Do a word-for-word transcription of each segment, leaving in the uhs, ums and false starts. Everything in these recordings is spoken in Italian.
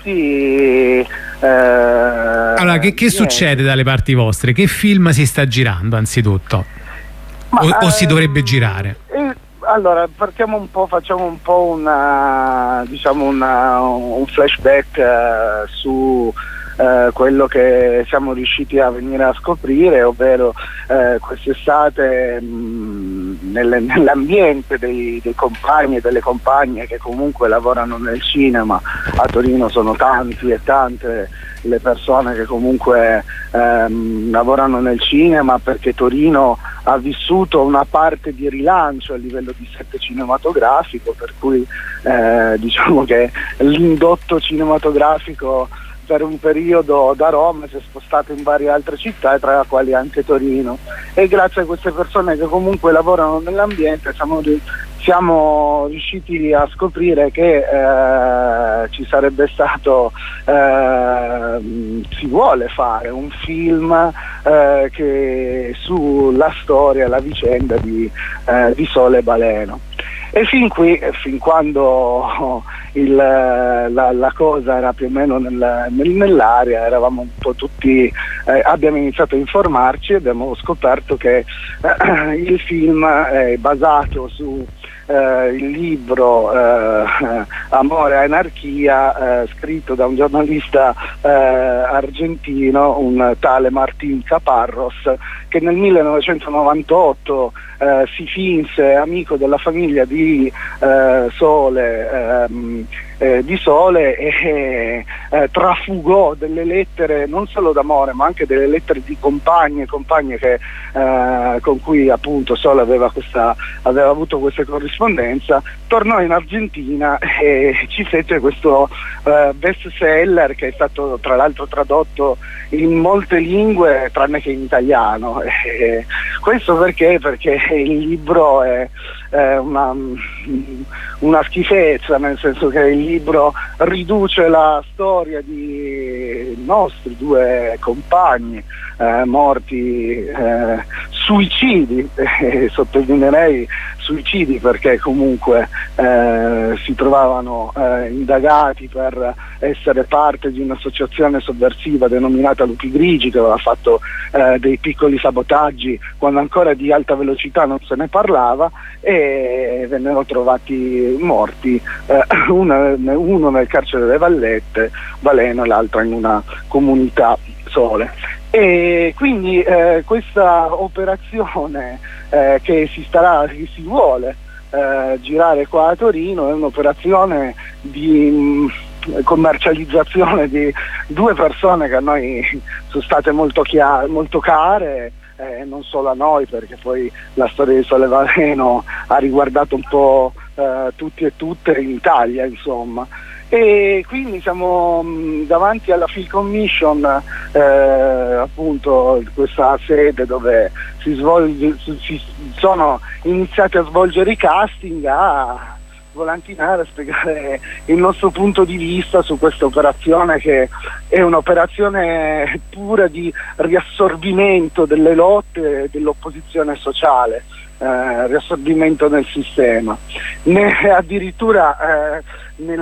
questi eh, allora che, che succede dalle parti vostre? Che film si sta girando anzitutto? Ma, o, o si dovrebbe girare? Eh, allora partiamo un po', facciamo un po' una, diciamo una, un flashback uh, su Uh, quello che siamo riusciti a venire a scoprire, ovvero uh, quest'estate mh, nelle, nell'ambiente dei, dei compagni e delle compagne che comunque lavorano nel cinema. A Torino sono tanti e tante le persone che comunque um, lavorano nel cinema, perché Torino ha vissuto una parte di rilancio a livello di set cinematografico, per cui uh, diciamo che l'indotto cinematografico per un periodo da Roma si è spostato in varie altre città, tra le quali anche Torino, e grazie a queste persone che comunque lavorano nell'ambiente siamo, siamo riusciti a scoprire che eh, ci sarebbe stato eh, si vuole fare un film eh, che sulla storia, la vicenda di, eh, di Sole Baleno. E fin qui, fin quando il, la, la cosa era più o meno nel, nel, nell'aria, eravamo un po' tutti, eh, abbiamo iniziato a informarci e abbiamo scoperto che eh, il film è basato su eh, il libro eh, Amore e Anarchia, eh, scritto da un giornalista eh, argentino, un tale Martín Caparros, che nel millenovecentonovantotto eh, si finse amico della famiglia di eh, Sole, ehm, eh, di Sole e eh, trafugò delle lettere non solo d'amore ma anche delle lettere di compagni e compagne che, eh, con cui appunto Sole aveva, questa, aveva avuto questa corrispondenza. Tornò in Argentina e ci fece questo eh, best seller che è stato tra l'altro tradotto in molte lingue tranne che in italiano. E questo perché? Perché il libro è, è una, una schifezza, nel senso che il libro riduce la storia di nostri due compagni eh, morti, eh, suicidi, eh, sottolineerei suicidi perché comunque eh, si trovavano eh, indagati per essere parte di un'associazione sovversiva denominata Lupi Grigi, che aveva fatto eh, dei piccoli sabotaggi quando ancora di alta velocità non se ne parlava, e vennero trovati morti, eh, uno, uno nel carcere delle Vallette, Baleno, e l'altro in una comunità Sole. E quindi eh, questa operazione eh, che si starà, che si vuole eh, girare qua a Torino, è un'operazione di mh, commercializzazione di due persone che a noi sono state molto, chiare, molto care, eh, non solo a noi, perché poi la storia di Sole Baleno ha riguardato un po' eh, tutti e tutte in Italia, insomma. E quindi siamo mh, davanti alla Film Commission, eh, appunto questa sede dove si, svolge, si sono iniziati a svolgere i casting, a volantinare, a spiegare il nostro punto di vista su questa operazione, che è un'operazione pura di riassorbimento delle lotte dell'opposizione sociale, eh, riassorbimento nel sistema. Ne, addirittura eh,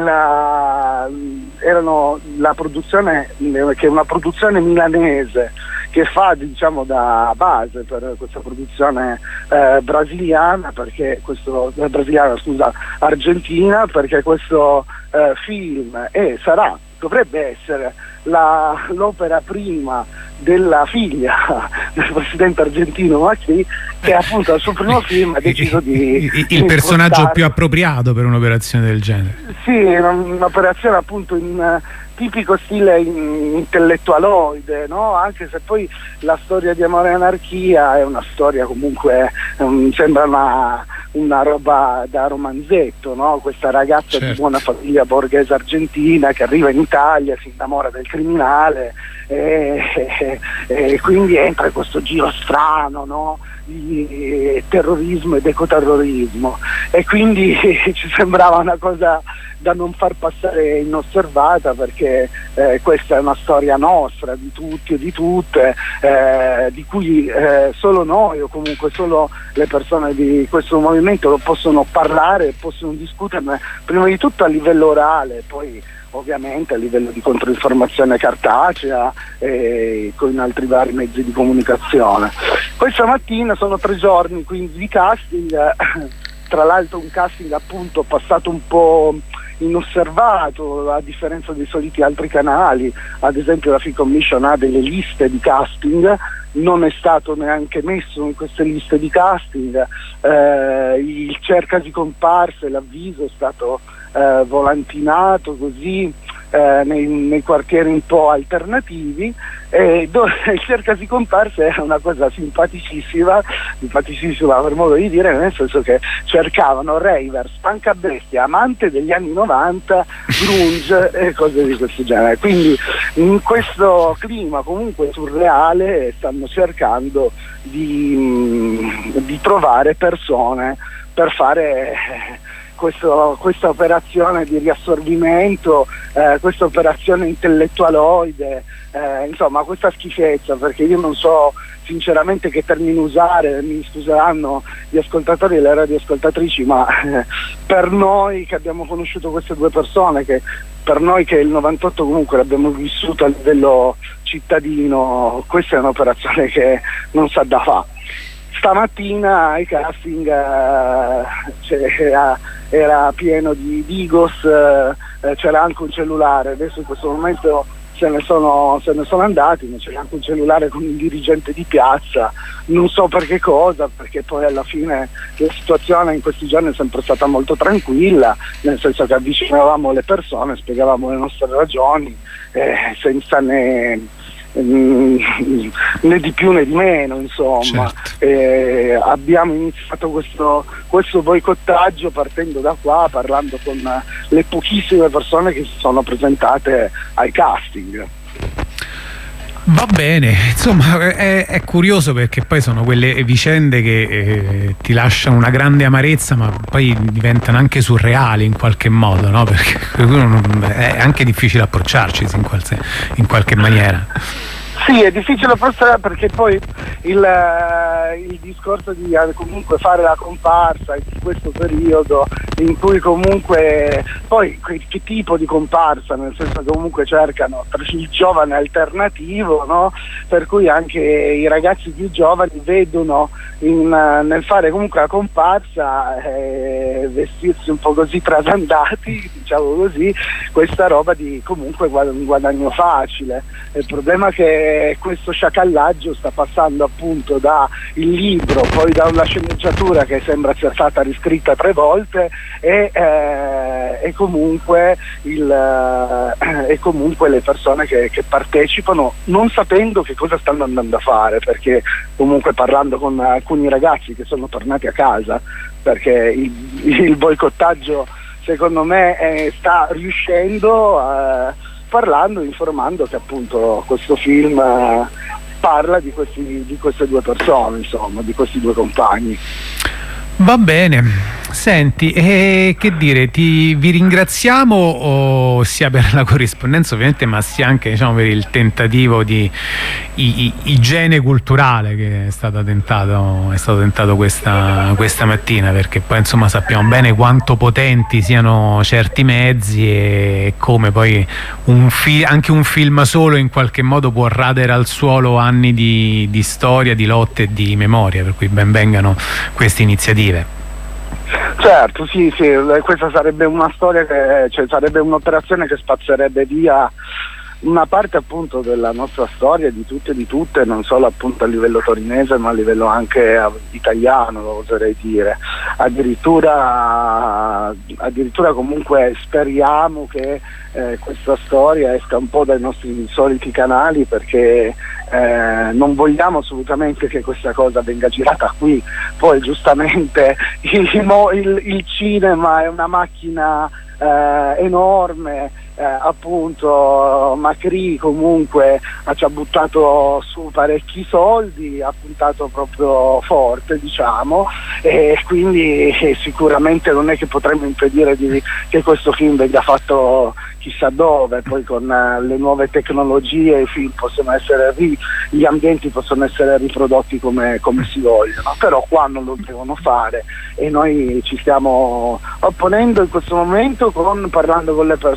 nella, erano la produzione, che è una produzione milanese che fa, diciamo, da base per questa produzione eh, brasiliana, perché questo eh, brasiliana, scusa, argentina, perché questo eh, film è, sarà, dovrebbe essere la, l'opera prima della figlia del presidente argentino Macri, che appunto al suo primo film ha deciso di il, il personaggio più appropriato per un'operazione del genere. Sì, un'operazione appunto in uh, tipico stile in, intellettualoide, no? Anche se poi la storia di Amore e Anarchia è una storia comunque, um, sembra una, una roba da romanzetto, no? Questa ragazza certo. di buona famiglia borghese argentina che arriva in Italia, si innamora del criminale e, e, e quindi entra in questo giro strano, no? Di terrorismo ed ecoterrorismo, e quindi ci sembrava una cosa da non far passare inosservata, perché eh, questa è una storia nostra, di tutti e di tutte, eh, di cui eh, solo noi o comunque solo le persone di questo movimento lo possono parlare, possono discuterne prima di tutto a livello orale, poi ovviamente a livello di controinformazione cartacea e con altri vari mezzi di comunicazione. Questa mattina sono tre giorni quindi di casting, tra l'altro un casting appunto passato un po' inosservato a differenza dei soliti altri canali. Ad esempio la Film Commission ha delle liste di casting, non è stato neanche messo in queste liste di casting, eh, il cercasi comparse, l'avviso è stato eh, volantinato così eh, nei, nei quartieri un po' alternativi, e dove il cercasi comparse è una cosa simpaticissima, simpaticissima per modo di dire, nel senso che cercavano raver, spancabestia, amante degli anni novanta, grunge e cose di questo genere. Quindi in questo clima comunque surreale stanno cercando di, di trovare persone per fare questo, questa operazione di riassorbimento, eh, questa operazione intellettualoide, eh, insomma questa schifezza, perché io non so sinceramente che termine usare, mi scuseranno gli ascoltatori e le radioascoltatrici, ma eh, per noi che abbiamo conosciuto queste due persone, che per noi che il novantotto comunque l'abbiamo vissuto a livello cittadino, questa è un'operazione che non sa da fare. Stamattina ai casting eh, era, era pieno di Digos, eh, c'era anche un cellulare, adesso in questo momento se ne sono, se ne sono andati, ma c'era anche un cellulare con un dirigente di piazza, non so per che cosa, perché poi alla fine la situazione in questi giorni è sempre stata molto tranquilla, nel senso che avvicinavamo le persone, spiegavamo le nostre ragioni, eh, senza né né di più né di meno, insomma. Certo. Eh, abbiamo iniziato questo, questo boicottaggio partendo da qua, parlando con le pochissime persone che si sono presentate ai casting. Va bene, insomma è, è curioso perché poi sono quelle vicende che eh, ti lasciano una grande amarezza, ma poi diventano anche surreali in qualche modo, no? Perché è anche difficile approcciarci in, qualche, in qualche maniera. Sì, è difficile approcciare perché poi il, il discorso di comunque fare la comparsa in questo periodo in cui comunque poi che tipo di comparsa, nel senso che comunque cercano il giovane alternativo, no? Per cui anche i ragazzi più giovani vedono in, nel fare comunque la comparsa eh, vestirsi un po' così trasandati, diciamo così, questa roba di comunque un guadagno facile. Il problema è che questo sciacallaggio sta passando appunto da il libro, poi da una sceneggiatura che sembra sia stata riscritta tre volte e, eh, e, comunque, il, eh, e comunque le persone che, che partecipano non sapendo che cosa stanno andando a fare, perché comunque parlando con alcuni ragazzi che sono tornati a casa, perché il, il boicottaggio secondo me eh, sta riuscendo a parlando, informando che appunto questo film eh, parla di, questi, di queste due persone, insomma, di questi due compagni. Va bene, senti, eh, che dire, ti, vi ringraziamo oh, sia per la corrispondenza ovviamente, ma sia anche, diciamo, per il tentativo di i, i, igiene culturale che è stato tentato, è stato tentato questa, questa mattina, perché poi insomma sappiamo bene quanto potenti siano certi mezzi e come poi un fi- anche un film solo in qualche modo può radere al suolo anni di, di storia, di lotte e di memoria, per cui ben vengano queste iniziative. Certo, sì, sì, questa sarebbe una storia che, cioè sarebbe un'operazione che spazzerebbe via una parte appunto della nostra storia, di tutte e di tutte, non solo appunto a livello torinese ma a livello anche italiano, lo oserei dire. Addirittura, addirittura comunque speriamo che eh, questa storia esca un po' dai nostri soliti canali, perché eh, non vogliamo assolutamente che questa cosa venga girata qui. Poi giustamente il, il, il cinema è una macchina eh, enorme. Eh, appunto Macri comunque ha ci ha buttato su parecchi soldi, ha puntato proprio forte, diciamo, e quindi eh, sicuramente non è che potremmo impedire di, che questo film venga fatto chissà dove. Poi con uh, le nuove tecnologie i film possono essere ri- gli ambienti possono essere riprodotti come, come si vogliono, però qua non lo devono fare e noi ci stiamo opponendo in questo momento con, parlando con le persone.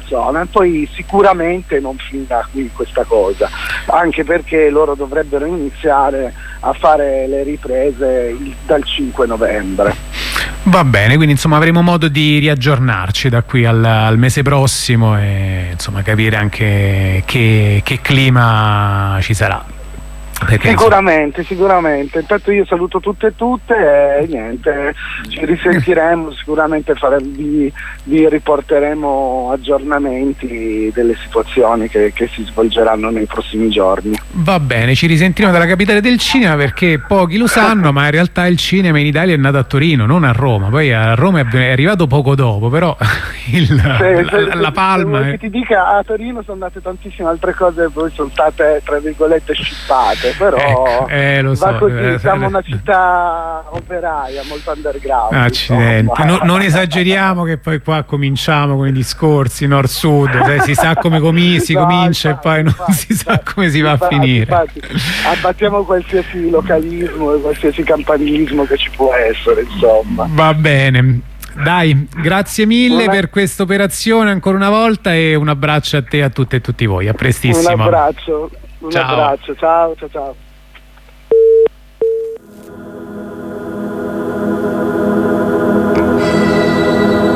e poi sicuramente non finirà qui questa cosa, anche perché loro dovrebbero iniziare a fare le riprese il, dal cinque novembre. Va bene, quindi insomma avremo modo di riaggiornarci da qui al, al mese prossimo e insomma capire anche che, che clima ci sarà. Perché, sicuramente, insomma... sicuramente. Intanto io saluto tutte e tutte e niente, ci risentiremo, sicuramente fare, vi, vi riporteremo aggiornamenti delle situazioni che, che si svolgeranno nei prossimi giorni. Va bene, ci risentiremo dalla capitale del cinema, perché pochi lo sanno, ma in realtà il cinema in Italia è nato a Torino, non a Roma. Poi a Roma è arrivato poco dopo, però il, se, la, se, la Palma se, è... che ti dica, a Torino sono andate tantissime altre cose, poi sono state tra virgolette scippate. Però ecco, eh, lo so, va così, eh, siamo una città operaia, molto underground. Accidenti, no, non esageriamo che poi qua cominciamo con i discorsi nord-sud, eh, si sa come comi si no, comincia infatti, e poi non infatti, si sa infatti, come si va infatti, a finire. Infatti, abbattiamo qualsiasi localismo e qualsiasi campanilismo che ci può essere, insomma. Va bene. Dai, grazie mille una... per questa operazione ancora una volta e un abbraccio a te, a tutte e tutti voi. A prestissimo. Un abbraccio. Un ciao. abbraccio, ciao ciao ciao.